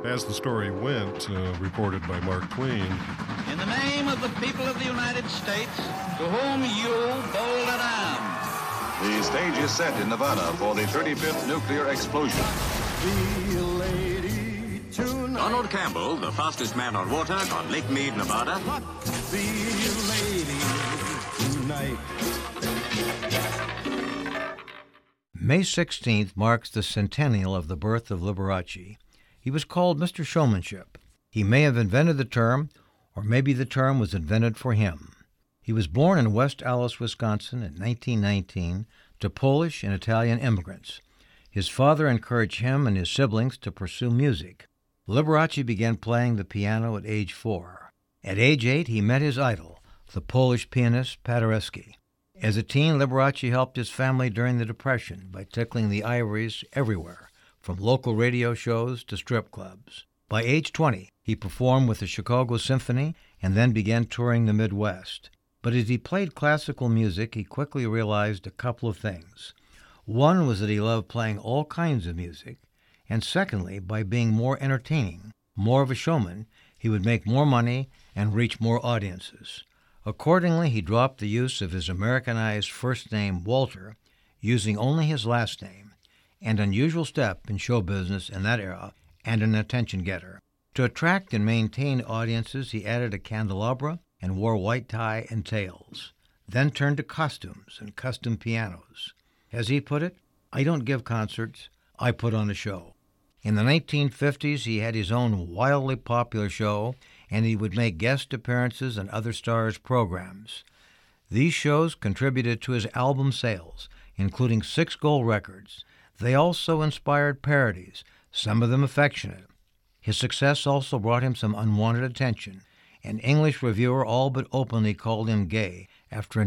As the story went, reported by Mark Twain. In the name of the people of the United States, to whom you, bold and armed. The stage is set in Nevada for the 35th nuclear explosion. Donald Campbell, the fastest man on water on Lake Mead, Nevada. May 16th marks the centennial of the birth of Liberace. He was called Mr. Showmanship. He may have invented the term, or maybe the term was invented for him. He was born in West Allis, Wisconsin in 1919 to Polish and Italian immigrants. His father encouraged him and his siblings to pursue music. Liberace began playing the piano at age 4. At age 8, he met his idol, the Polish pianist Paderewski. As a teen, Liberace helped his family during the Depression by tickling the ivories everywhere, from local radio shows to strip clubs. By age 20, he performed with the Chicago Symphony and then began touring the Midwest. But as he played classical music, he quickly realized a couple of things. One was that he loved playing all kinds of music, and secondly, by being more entertaining, more of a showman, he would make more money and reach more audiences. Accordingly, he dropped the use of his Americanized first name, Walter, using only his last name, an unusual step in show business in that era and an attention-getter. To attract and maintain audiences, he added a candelabra and wore white tie and tails, then turned to costumes and custom pianos. As he put it, "I don't give concerts, I put on a show." In the 1950s, he had his own wildly popular show, and he would make guest appearances on other stars' programs. These shows contributed to his album sales, including 6 gold records. They also inspired parodies, some of them affectionate. His success also brought him some unwanted attention. An English reviewer all but openly called him gay after a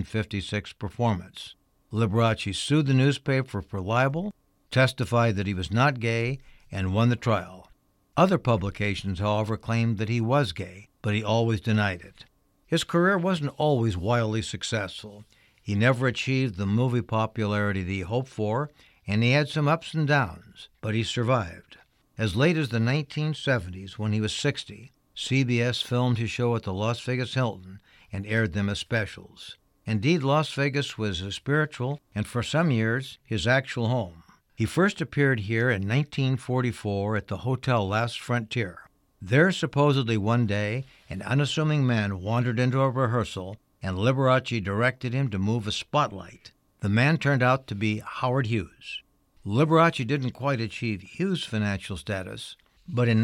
1956 performance. Liberace sued the newspaper for libel, testified that he was not gay, and won the trial. Other publications, however, claimed that he was gay, but he always denied it. His career wasn't always wildly successful. He never achieved the movie popularity that he hoped for, and he had some ups and downs, but he survived. As late as the 1970s, when he was 60, CBS filmed his show at the Las Vegas Hilton and aired them as specials. Indeed, Las Vegas was his spiritual and, for some years, his actual home. He first appeared here in 1944 at the Hotel Last Frontier. There, supposedly one day, an unassuming man wandered into a rehearsal, and Liberace directed him to move a spotlight. The man turned out to be Howard Hughes. Liberace didn't quite achieve Hughes' financial status, but in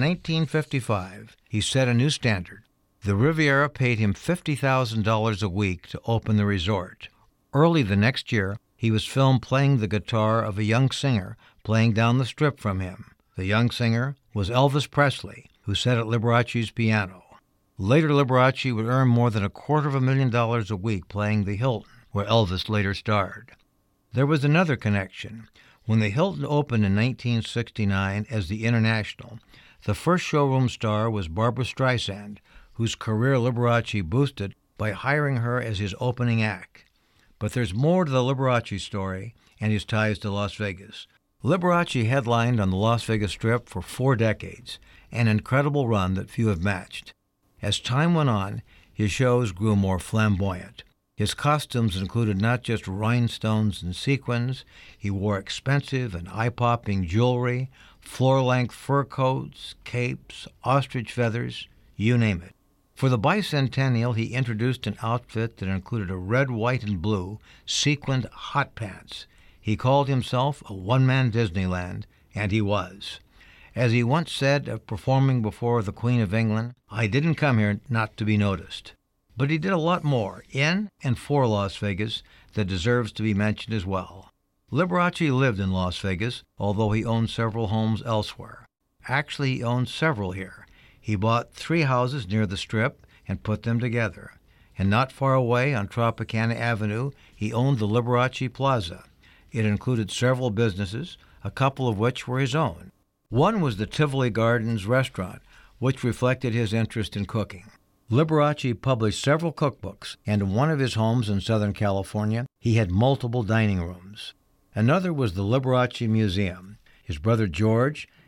1955, he set a new standard. The Riviera paid him $50,000 a week to open the resort. Early the next year, he was filmed playing the guitar of a young singer playing down the strip from him. The young singer was Elvis Presley, who sat at Liberace's piano. Later, Liberace would earn more than $250,000 a week playing the Hilton, where Elvis later starred. There was another connection. When the Hilton opened in 1969 as the International, the first showroom star was Barbra Streisand, whose career Liberace boosted by hiring her as his opening act. But there's more to the Liberace story and his ties to Las Vegas. Liberace headlined on the Las Vegas Strip for 4 decades, an incredible run that few have matched. As time went on, his shows grew more flamboyant. His costumes included not just rhinestones and sequins. He wore expensive and eye-popping jewelry, floor-length fur coats, capes, ostrich feathers, you name it. For the bicentennial, he introduced an outfit that included a red, white, and blue sequined hot pants. He called himself a one-man Disneyland, and he was. As he once said of performing before the Queen of England, "I didn't come here not to be noticed." But he did a lot more in and for Las Vegas that deserves to be mentioned as well. Liberace lived in Las Vegas, although he owned several homes elsewhere. Actually, he owned several here. He bought 3 houses near the Strip and put them together. And not far away on Tropicana Avenue, he owned the Liberace Plaza. It included several businesses, a couple of which were his own. One was the Tivoli Gardens restaurant, which reflected his interest in cooking. Liberace published several cookbooks, and in one of his homes in Southern California, he had multiple dining rooms. Another was the Liberace Museum. His brother George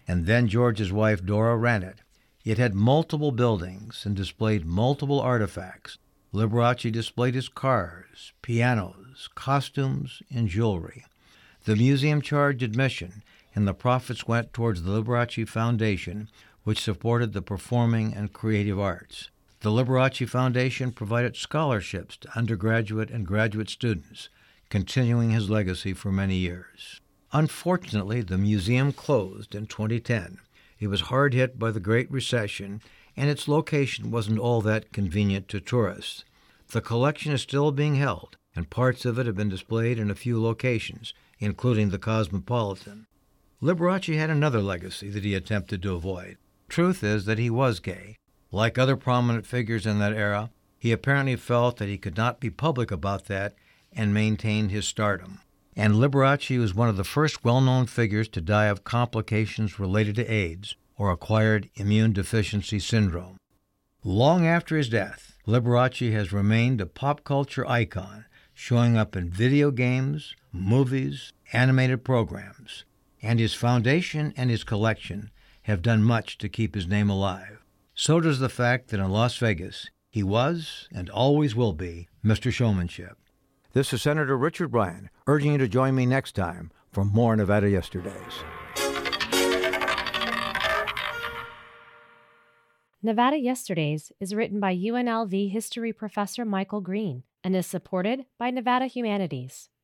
and then George's wife Dora ran it. It had multiple buildings and displayed multiple artifacts. Liberace displayed his cars, pianos, costumes, and jewelry. The museum charged admission, and the profits went towards the Liberace Foundation, which supported the performing and creative arts. The Liberace Foundation provided scholarships to undergraduate and graduate students, continuing his legacy for many years. Unfortunately, the museum closed in 2010. It was hard hit by the Great Recession, and its location wasn't all that convenient to tourists. The collection is still being held, and parts of it have been displayed in a few locations, including the Cosmopolitan. Liberace had another legacy that he attempted to avoid. Truth is that he was gay. Like other prominent figures in that era, he apparently felt that he could not be public about that and maintained his stardom. And Liberace was one of the first well-known figures to die of complications related to AIDS or acquired immune deficiency syndrome. Long after his death, Liberace has remained a pop culture icon, showing up in video games, movies, animated programs. And his foundation and his collection have done much to keep his name alive. So does the fact that in Las Vegas, he was and always will be Mr. Showmanship. This is Senator Richard Bryan, urging you to join me next time for more Nevada Yesterdays. Nevada Yesterdays is written by UNLV history professor Michael Green and is supported by Nevada Humanities.